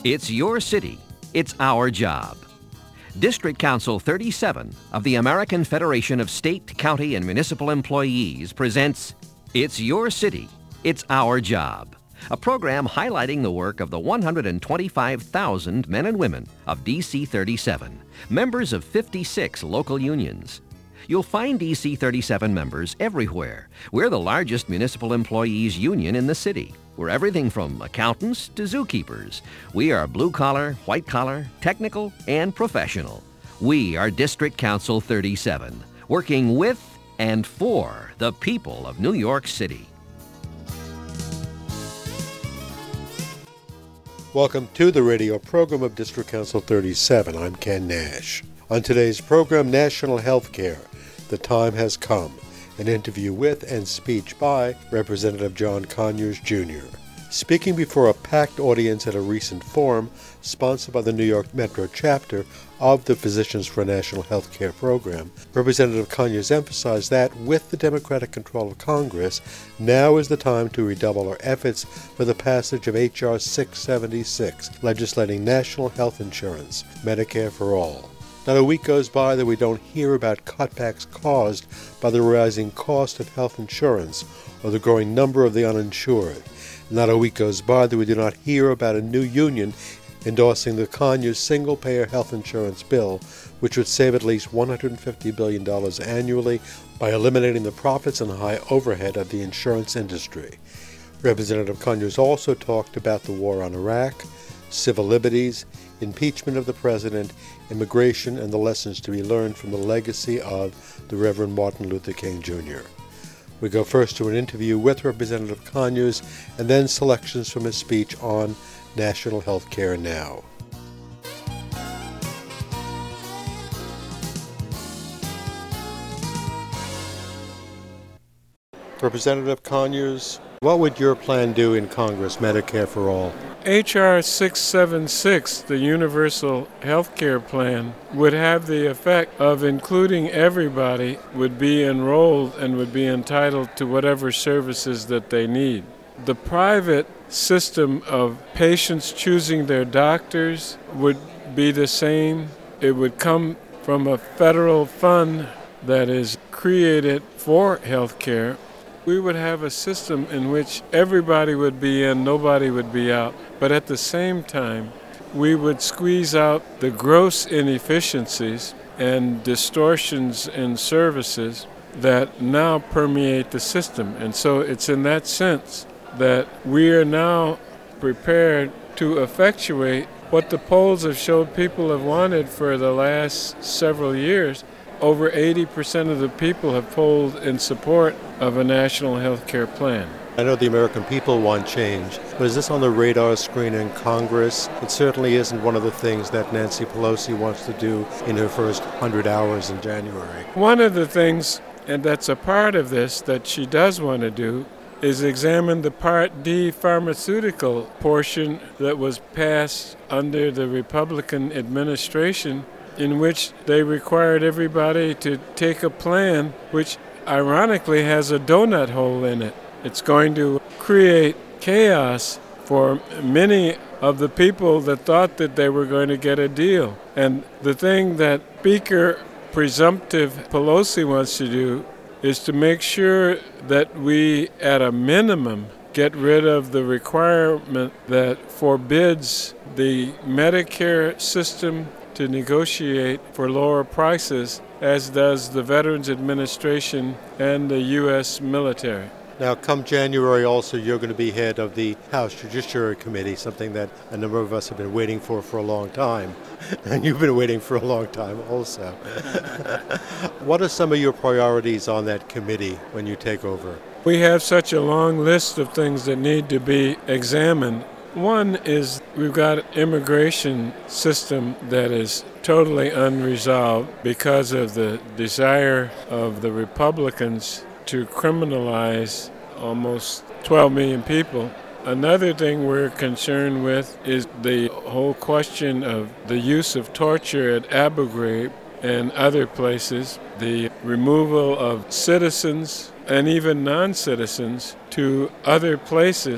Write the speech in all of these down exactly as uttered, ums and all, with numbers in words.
It's your city. It's our job. District Council thirty-seven of the American Federation of State, County, and Municipal Employees presents It's Your City. It's Our Job, a program highlighting the work of the one hundred twenty-five thousand men and women of D C thirty-seven, members of fifty-six local unions. You'll find D C thirty-seven members everywhere. We're the largest municipal employees union in the city. We're everything from accountants to zookeepers. We are blue-collar, white-collar, technical, and professional. We are District Council thirty-seven, working with and for the people of New York City. Welcome to the radio program of District Council thirty-seven. I'm Ken Nash. On today's program, National Health Care. The time has come. An interview with and speech by Representative John Conyers, Junior Speaking before a packed audience at a recent forum sponsored by the New York Metro chapter of the Physicians for a National Health Care program, Representative Conyers emphasized that with the Democratic control of Congress, now is the time to redouble our efforts for the passage of H R six seventy-six, legislating national health insurance, Medicare for all. Not a week goes by that we don't hear about cutbacks caused by the rising cost of health insurance or the growing number of the uninsured. Not a week goes by that we do not hear about a new union endorsing the Conyers single-payer health insurance bill, which would save at least one hundred fifty billion dollars annually by eliminating the profits and high overhead of the insurance industry. Representative Conyers also talked about the war on Iraq, civil liberties, impeachment of the president, immigration, and the lessons to be learned from the legacy of the Reverend Martin Luther King, Junior We go first to an interview with Representative Conyers and then selections from his speech on National Health Care Now. Representative Conyers, what would your plan do in Congress, Medicare for all? H R six seventy-six, the Universal Health Care Plan, would have the effect of including everybody would be enrolled and would be entitled to whatever services that they need. The private system of patients choosing their doctors would be the same. It would come from a federal fund that is created for health care. We would have a system in which everybody would be in, nobody would be out. But at the same time, we would squeeze out the gross inefficiencies and distortions in services that now permeate the system. And so it's in that sense that we are now prepared to effectuate what the polls have showed people have wanted for the last several years. Over eighty percent of the people have polled in support of a national health care plan. I know the American people want change, but is this on the radar screen in Congress? It certainly isn't one of the things that Nancy Pelosi wants to do in her first one hundred hours in January. One of the things, and that's a part of this, that she does want to do is examine the Part D pharmaceutical portion that was passed under the Republican administration, in which they required everybody to take a plan which ironically has a donut hole in it. It's going to create chaos for many of the people that thought that they were going to get a deal. And the thing that Speaker Presumptive Pelosi wants to do is to make sure that we, at a minimum, get rid of the requirement that forbids the Medicare system to negotiate for lower prices, as does the Veterans Administration and the U S military. Now, come January also, you're going to be head of the House Judiciary Committee, something that a number of us have been waiting for for a long time. And you've been waiting for a long time also. What are some of your priorities on that committee when you take over? We have such a long list of things that need to be examined. One is we've got an immigration system that is totally unresolved because of the desire of the Republicans to criminalize almost twelve million people. Another thing we're concerned with is the whole question of the use of torture at Abu Ghraib and other places, the removal of citizens and even non-citizens to other places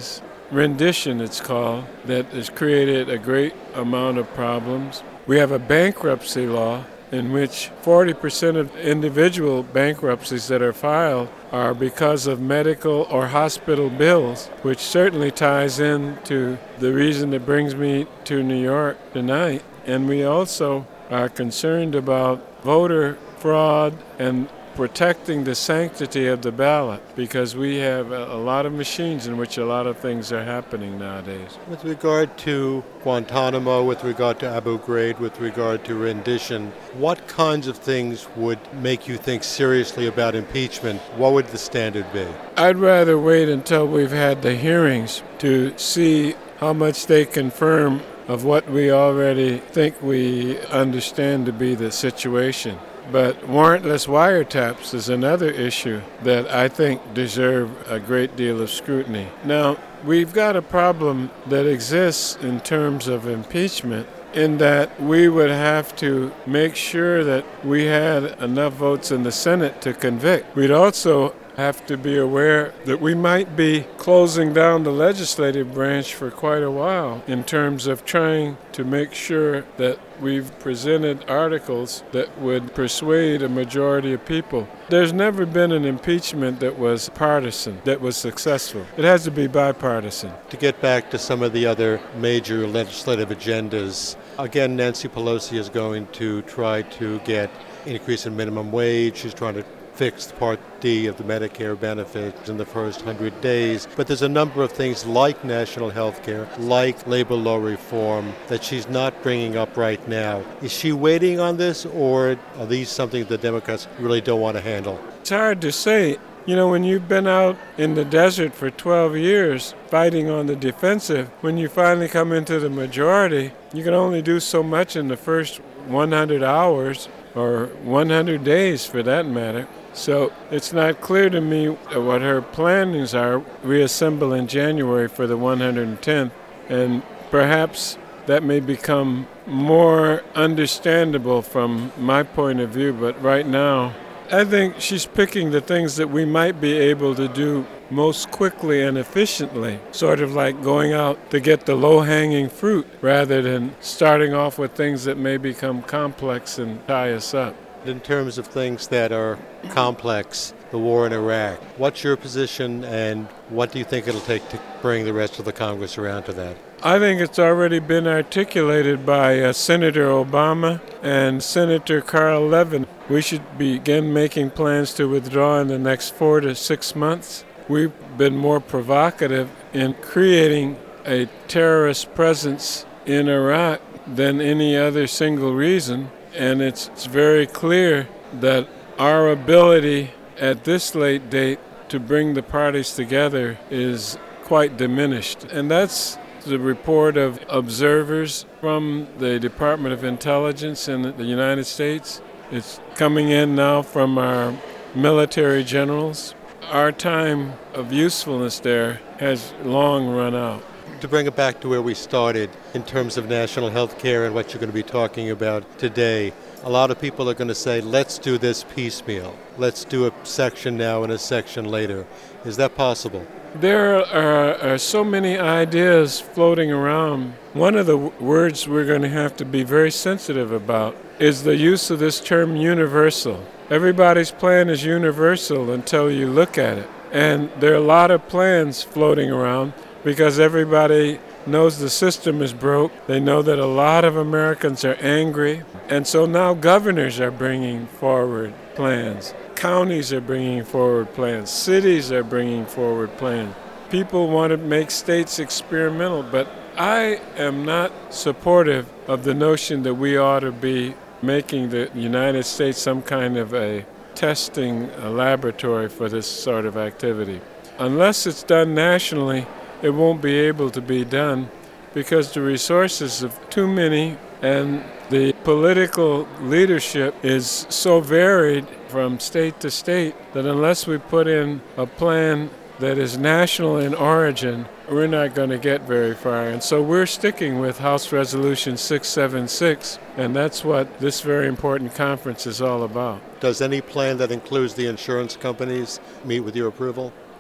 rendition, it's called, that has created a great amount of problems. We have a bankruptcy law in which forty percent of individual bankruptcies that are filed are because of medical or hospital bills, which certainly ties in to the reason that brings me to New York tonight. And we also are concerned about voter fraud and protecting the sanctity of the ballot, because we have a, a lot of machines in which a lot of things are happening nowadays. With regard to Guantanamo, with regard to Abu Ghraib, with regard to rendition, what kinds of things would make you think seriously about impeachment? What would the standard be? I'd rather wait until we've had the hearings to see how much they confirm of what we already think we understand to be the situation. But warrantless wiretaps is another issue that I think deserve a great deal of scrutiny. Now, we've got a problem that exists in terms of impeachment, in that we would have to make sure that we had enough votes in the Senate to convict. We'd also have to be aware that we might be closing down the legislative branch for quite a while in terms of trying to make sure that we've presented articles that would persuade a majority of people. There's never been an impeachment that was partisan, that was successful. It has to be bipartisan. To get back to some of the other major legislative agendas, again, Nancy Pelosi is going to try to get an increase in minimum wage. She's trying to fix Part D of the Medicare benefits in the first one hundred days. But there's a number of things like national health care, like labor law reform, that she's not bringing up right now. Is she waiting on this, or are these something the Democrats really don't want to handle? It's hard to say. You know, when you've been out in the desert for twelve years fighting on the defensive, when you finally come into the majority, you can only do so much in the first one hundred hours, or one hundred days for that matter. So it's not clear to me what her plannings are. Reassemble in January for the one hundred tenth, and perhaps that may become more understandable from my point of view, but right now I think she's picking the things that we might be able to do most quickly and efficiently, sort of like going out to get the low-hanging fruit rather than starting off with things that may become complex and tie us up. In terms of things that are complex, the war in Iraq, what's your position, and what do you think it'll take to bring the rest of the Congress around to that? I think it's already been articulated by uh, Senator Obama and Senator Carl Levin. We should begin making plans to withdraw in the next four to six months. We've been more provocative in creating a terrorist presence in Iraq than any other single reason, and it's, it's very clear that our ability at this late date to bring the parties together is quite diminished. And that's the report of observers from the Department of Intelligence in the United States. It's coming in now from our military generals. Our time of usefulness there has long run out. To bring it back to where we started in terms of national health care and what you're going to be talking about today, a lot of people are going to say, let's do this piecemeal. Let's do a section now and a section later. Is that possible? There are, are so many ideas floating around. One of the w- words we're going to have to be very sensitive about is the use of this term universal. Everybody's plan is universal until you look at it. And there are a lot of plans floating around because everybody knows the system is broke. They know that a lot of Americans are angry. And so now governors are bringing forward plans. Counties are bringing forward plans. Cities are bringing forward plans. People want to make states experimental, but I am not supportive of the notion that we ought to be making the United States some kind of a testing a laboratory for this sort of activity. Unless it's done nationally, it won't be able to be done because the resources are too many and the political leadership is so varied from state to state that unless we put in a plan that is national in origin, we're not going to get very far. And so we're sticking with House Resolution six seventy-six, and that's what this very important conference is all about. Does any plan that includes the insurance companies meet with your approval?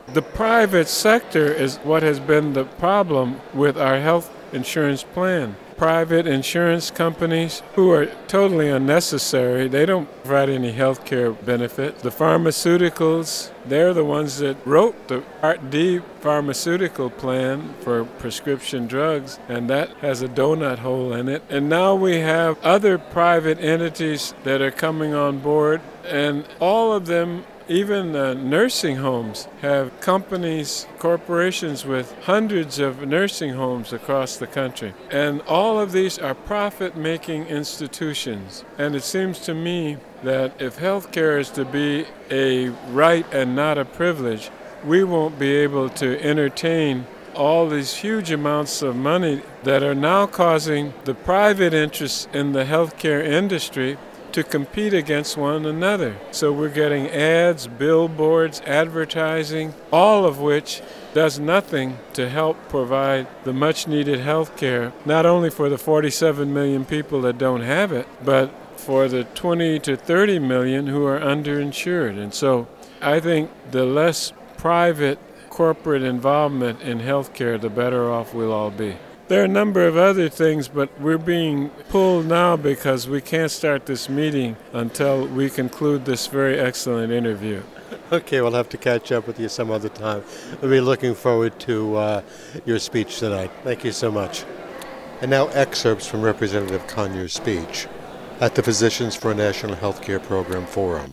The private sector is what has been the problem with our health insurance plan. Private insurance companies who are totally unnecessary. They don't provide any health care benefit. The pharmaceuticals, they're the ones that wrote the Part D pharmaceutical plan for prescription drugs, and that has a donut hole in it. And now we have other private entities that are coming on board, and all of them, even uh, nursing homes, have companies, corporations with hundreds of nursing homes across the country. And all of these are profit-making institutions. And it seems to me that if healthcare is to be a right and not a privilege, we won't be able to entertain all these huge amounts of money that are now causing the private interests in the healthcare industry to compete against one another. So we're getting ads, billboards, advertising, all of which does nothing to help provide the much needed health care, not only for the forty-seven million people that don't have it, but for the twenty to thirty million who are underinsured. And so I think the less private corporate involvement in health care, the better off we'll all be. There are a number of other things, but we're being pulled now because we can't start this meeting until we conclude this very excellent interview. Okay, we'll have to catch up with you some other time. We'll be looking forward to uh, your speech tonight. Thank you so much. And now excerpts from Representative Conyers' speech at the Physicians for a National Healthcare Program Forum.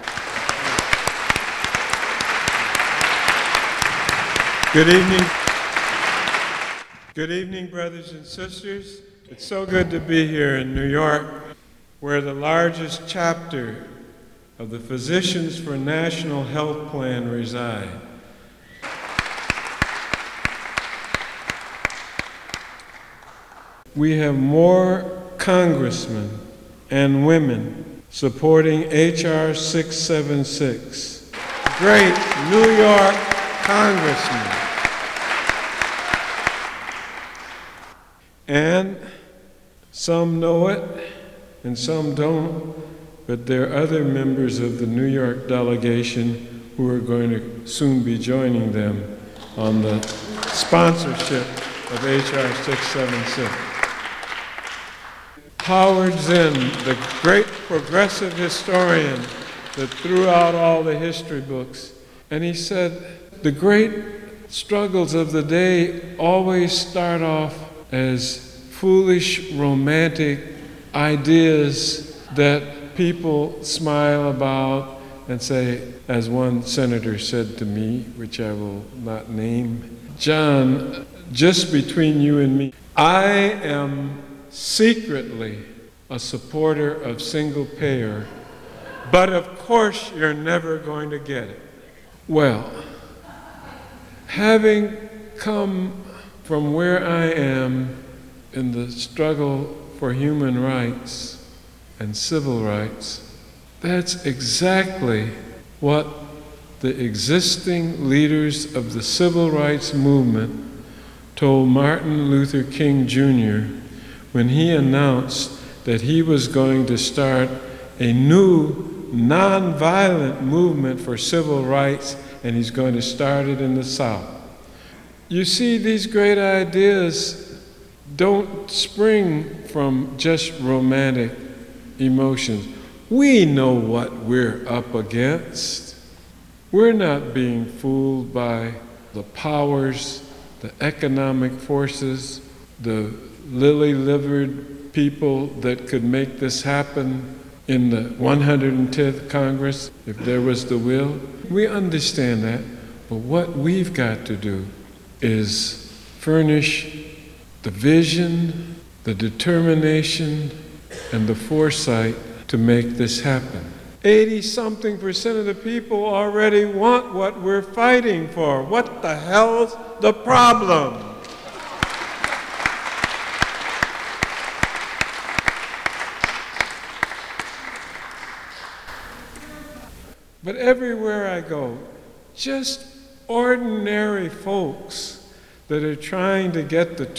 Good evening. Good evening, brothers and sisters. It's so good to be here in New York, where the largest chapter of the Physicians for National Health Plan reside. We have more congressmen and women supporting H R six seventy-six. Great New York congressmen. And some know it and some don't, but there are other members of the New York delegation who are going to soon be joining them on the sponsorship of H R six seventy-six. Howard Zinn, the great progressive historian that threw out all the history books, and he said, the great struggles of the day always start off as foolish, romantic ideas that people smile about and say, as one senator said to me, which I will not name, John, just between you and me, I am secretly a supporter of single payer, but of course you're never going to get it. Well, having come from where I am in the struggle for human rights and civil rights, that's exactly what the existing leaders of the civil rights movement told Martin Luther King Junior when he announced that he was going to start a new nonviolent movement for civil rights, and he's going to start it in the South. You see, these great ideas don't spring from just romantic emotions. We know what we're up against. We're not being fooled by the powers, the economic forces, the lily-livered people that could make this happen in the one hundred tenth Congress if there was the will. We understand that, but what we've got to do is furnish the vision, the determination, and the foresight to make this happen. eighty-something percent of the people already want what we're fighting for. What the hell's the problem? But everywhere I go, just ordinary folks that are trying to get the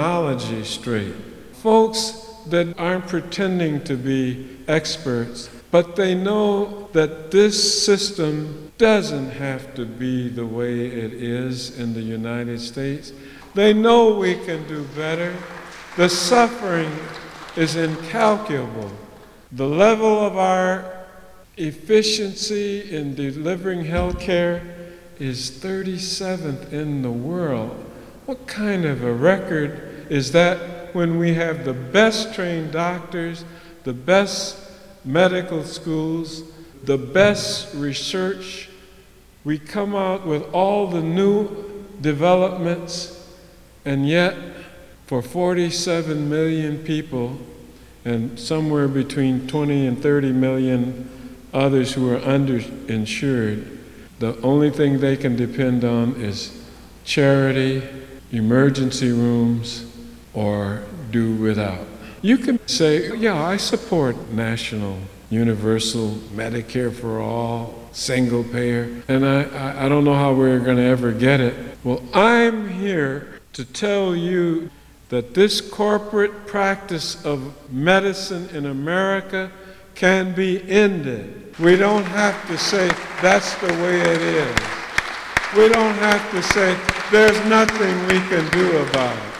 terminology straight, folks that aren't pretending to be experts, But they know that this system doesn't have to be the way it is in the United States. They know we can do better. The suffering is incalculable. The level of our efficiency in delivering health care is thirty-seventh in the world. What kind of a record is that when we have the best trained doctors, the best medical schools, the best research? We come out with all the new developments, and yet for forty-seven million people and somewhere between twenty and thirty million others who are underinsured, the only thing they can depend on is charity, emergency rooms, or do without. You can say, yeah, I support national, universal, Medicare for all, single payer, and I, I, I don't know how we're going to ever get it. Well, I'm here to tell you that this corporate practice of medicine in America can be ended. We don't have to say that's the way it is. We don't have to say there's nothing we can do about it.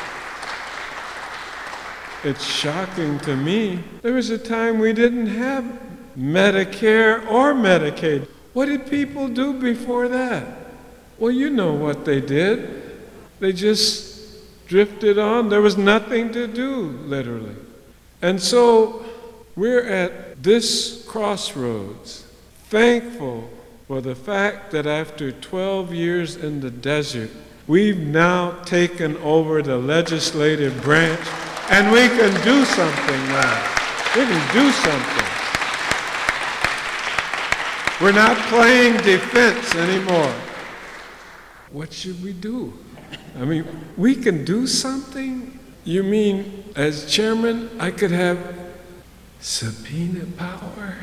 It's shocking to me. There was a time we didn't have Medicare or Medicaid. What did people do before that? Well, you know what they did. They just drifted on. There was nothing to do, literally. And so we're at this crossroads, thankful for the fact that after twelve years in the desert, we've now taken over the legislative branch, and we can do something now. We can do something. We're not playing defense anymore. What should we do? I mean, we can do something? You mean, as chairman, I could have subpoena power?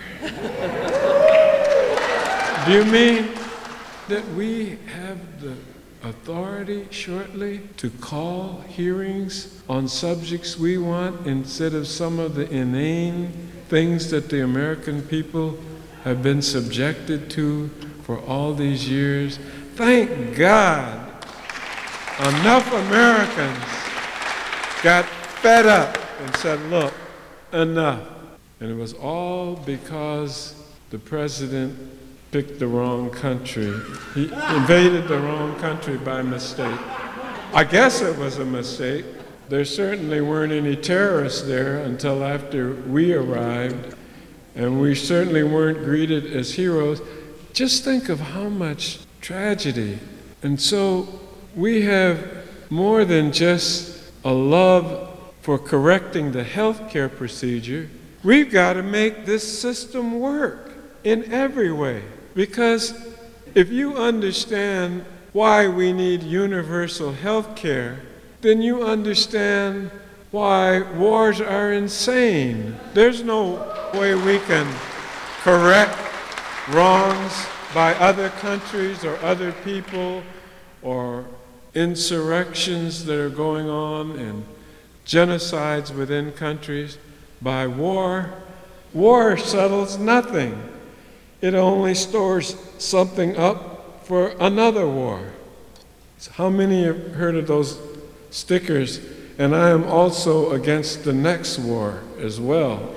Do you mean that we have the authority shortly to call hearings on subjects we want instead of some of the inane things that the American people have been subjected to for all these years? Thank God enough Americans got fed up and said, look, enough. And it was all because the president picked the wrong country. He invaded the wrong country by mistake. I guess it was a mistake. There certainly weren't any terrorists there until after we arrived, and we certainly weren't greeted as heroes. Just think of how much tragedy. And so we have more than just a love for correcting the healthcare procedure. We've got to make this system work in every way. Because if you understand why we need universal health care, then you understand why wars are insane. There's no way we can correct wrongs by other countries or other people, or insurrections that are going on and genocides within countries by war. War settles nothing. It only stores something up for another war. So how many have heard of those stickers? And I am also against the next war as well.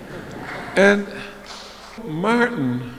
And Martin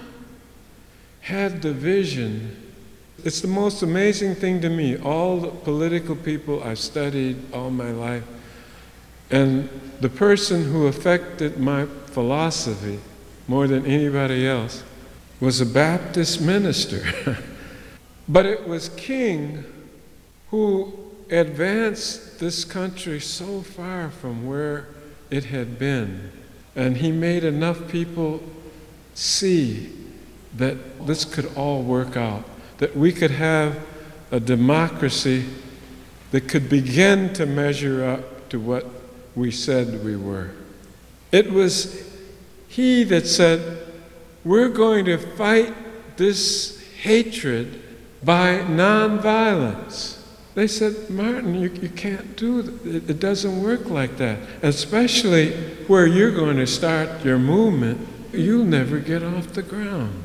had the vision. It's the most amazing thing to me. All the political people I've studied all my life, and the person who affected my philosophy more than anybody else was a Baptist minister. But it was King who advanced this country so far from where it had been. And he made enough people see that this could all work out, that we could have a democracy that could begin to measure up to what we said we were. It was he that said, we're going to fight this hatred by nonviolence. They said, Martin, you, you can't do that. It, it doesn't work like that. Especially where you're going to start your movement you'll never get off the ground.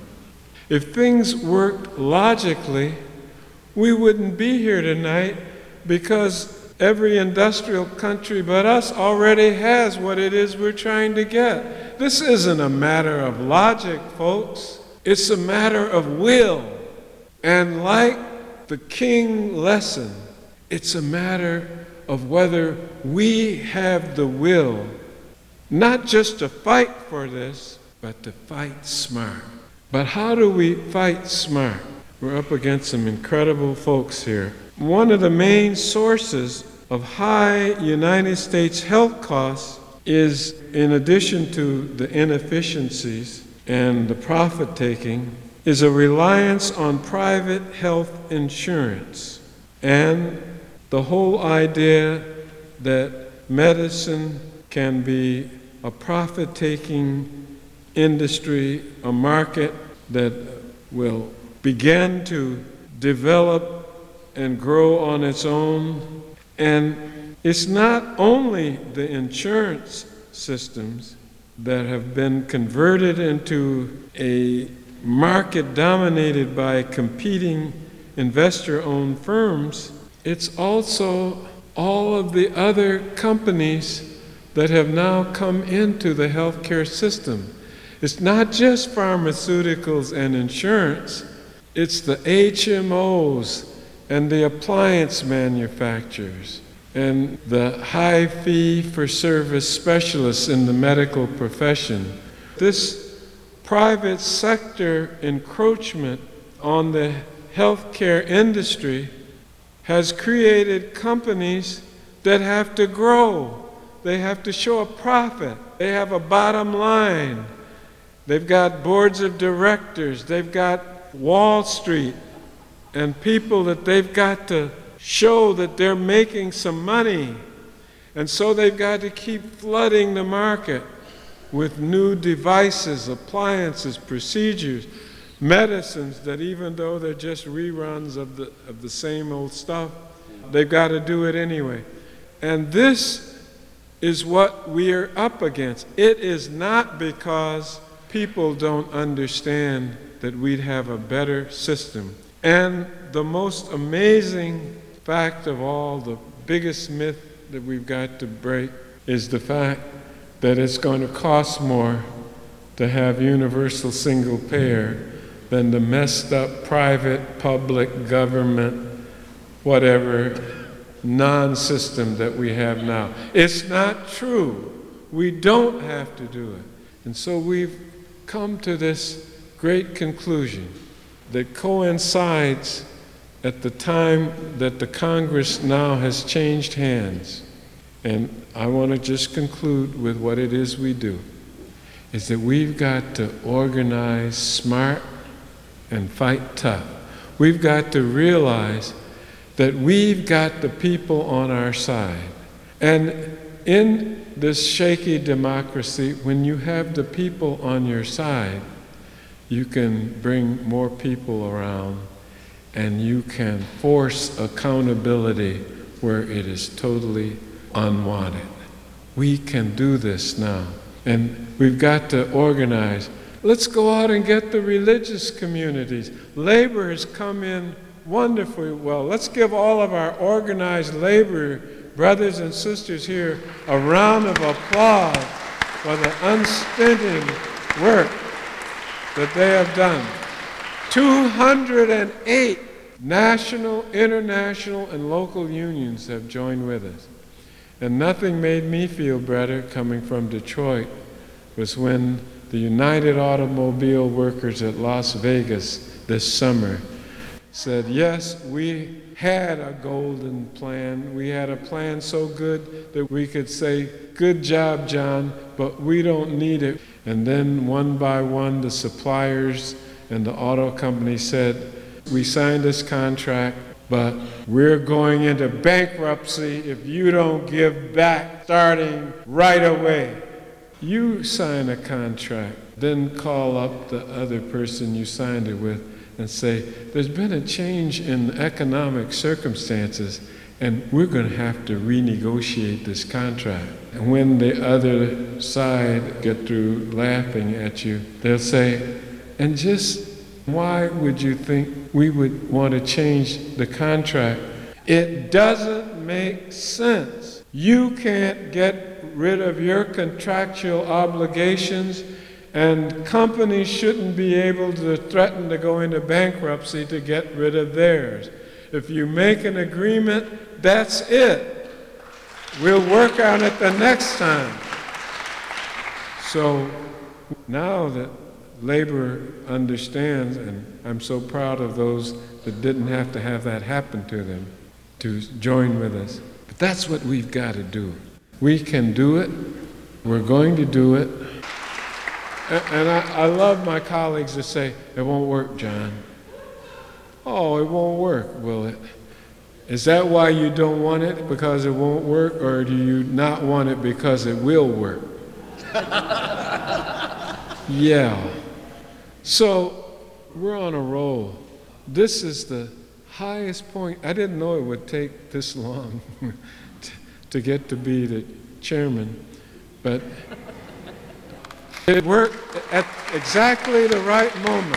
If things worked logically, we wouldn't be here tonight, because every industrial country but us already has what it is we're trying to get. This isn't a matter of logic, folks. It's a matter of will. And like the King lesson, it's a matter of whether we have the will, not just to fight for this, but to fight smart. But how do we fight smart? We're up against some incredible folks here. One of the main sources of high United States health costs is, in addition to the inefficiencies and the profit-taking, is a reliance on private health insurance and the whole idea that medicine can be a profit-taking industry, a market that will begin to develop and grow on its own. And it's not only the insurance systems that have been converted into a market dominated by competing investor-owned firms, it's also all of the other companies that have now come into the healthcare system. It's not just pharmaceuticals and insurance, it's the H M Os and the appliance manufacturers and the high fee-for-service specialists in the medical profession. This private sector encroachment on the healthcare industry has created companies that have to grow. They have to show a profit. They have a bottom line. They've got boards of directors. They've got Wall Street and people that they've got to show that they're making some money. And so they've got to keep flooding the market with new devices, appliances, procedures, medicines that, even though they're just reruns of the, of the same old stuff, they've got to do it anyway. And this is what we're up against. It is not because people don't understand that we'd have a better system. And the most amazing fact of all, the biggest myth that we've got to break, is the fact that it's going to cost more to have universal single payer than the messed up private, public, government, whatever, non-system that we have now. It's not true. We don't have to do it. And so we've come to this great conclusion that coincides at the time that the Congress now has changed hands. And I want to just conclude with what it is we do, is that we've got to organize smart and fight tough. We've got to realize that we've got the people on our side. And in this shaky democracy, when you have the people on your side, you can bring more people around and you can force accountability where it is totally unwanted. We can do this now. And we've got to organize. Let's go out and get the religious communities. Labor has come in wonderfully well. Let's give all of our organized labor brothers and sisters here a round of applause for the unstinting work that they have done. two hundred eight national, international, and local unions have joined with us. And nothing made me feel better coming from Detroit was when the United Automobile Workers at Las Vegas this summer said, yes, we had a golden plan. We had a plan so good that we could say, good job, John, but we don't need it. And then one by one, the suppliers and the auto company said, we signed this contract, but we're going into bankruptcy if you don't give back starting right away. You sign a contract, then call up the other person you signed it with and say, there's been a change in economic circumstances, and we're going to have to renegotiate this contract. And when the other side get through laughing at you, they'll say, and just why would you think we would want to change the contract? It doesn't make sense. You can't get rid of your contractual obligations, and companies shouldn't be able to threaten to go into bankruptcy to get rid of theirs. If you make an agreement, that's it. We'll work on it the next time. So now that labor understands, and I'm so proud of those that didn't have to have that happen to them, to join with us. But that's what we've got to do. We can do it. We're going to do it. And I, I love my colleagues that say, it won't work, John. Oh, it won't work, will it? Is that why you don't want it, because it won't work, or do you not want it because it will work? Yeah. So we're on a roll. This is the highest point. I didn't know it would take this long to get to be the chairman, but it worked at exactly the right moment.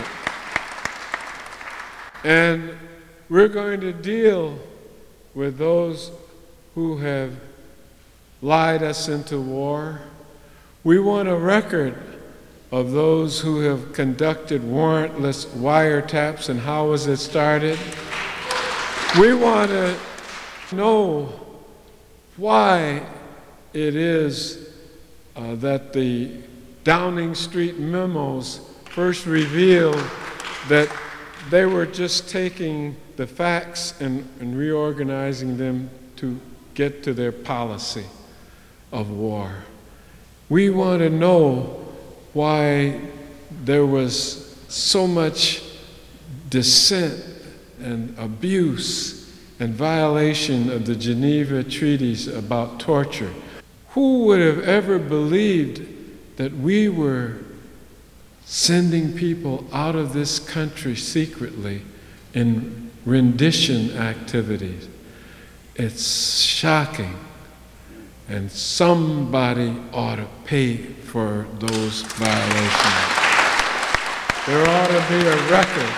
And we're going to deal with those who have lied us into war. We want a record of those who have conducted warrantless wiretaps and how was it started. We want to know why it is uh, that the Downing Street memos first revealed that they were just taking the facts and, and reorganizing them to get to their policy of war. We want to know why there was so much dissent and abuse and violation of the Geneva Treaties about torture. Who would have ever believed that we were sending people out of this country secretly in rendition activities? It's shocking, and somebody ought to pay for those violations. There ought to be a record.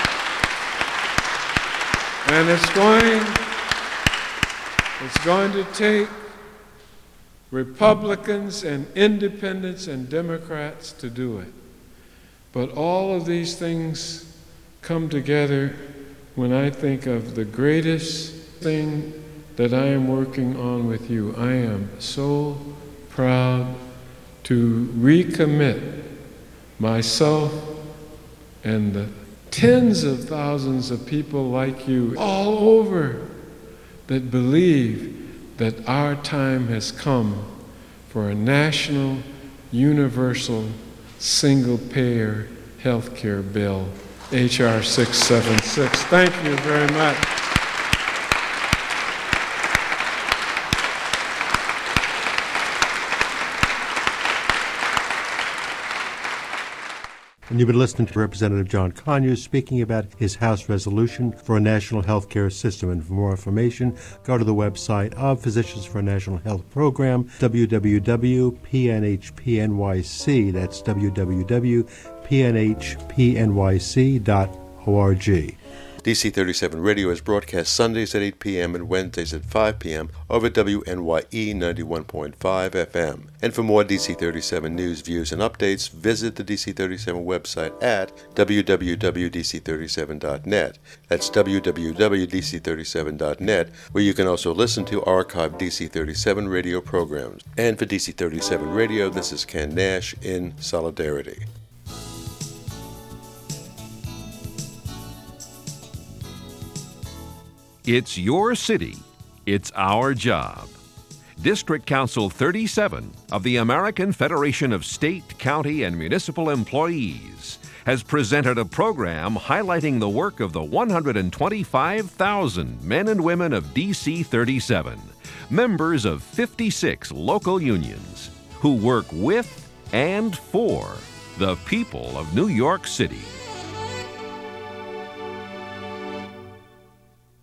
And it's going, it's going to take Republicans and independents and Democrats to do it. But all of these things come together when I think of the greatest thing that I am working on with you. I am so proud to recommit myself and the tens of thousands of people like you all over that believe that our time has come for a national, universal, single-payer health care bill, H R six seventy-six. Thank you very much. And you've been listening to Representative John Conyers speaking about his House resolution for a national health care system. And for more information, go to the website of Physicians for a National Health Program, w w w dot p n h p n y c. That's w w w dot p n h p n y c dot org. D C thirty-seven Radio is broadcast Sundays at eight p.m. and Wednesdays at five p.m. over W N Y E ninety-one point five F M. And for more D C thirty-seven news, views, and updates, visit the D C thirty-seven website at w w w dot d c thirty-seven dot net. That's w w w dot d c thirty-seven dot net, where you can also listen to archived D C thirty-seven radio programs. And for D C thirty-seven Radio, this is Ken Nash in solidarity. It's your city. It's our job. District Council thirty-seven of the American Federation of State, County, and Municipal Employees has presented a program highlighting the work of the one hundred twenty-five thousand men and women of D C thirty-seven, members of fifty-six local unions, who work with and for the people of New York City.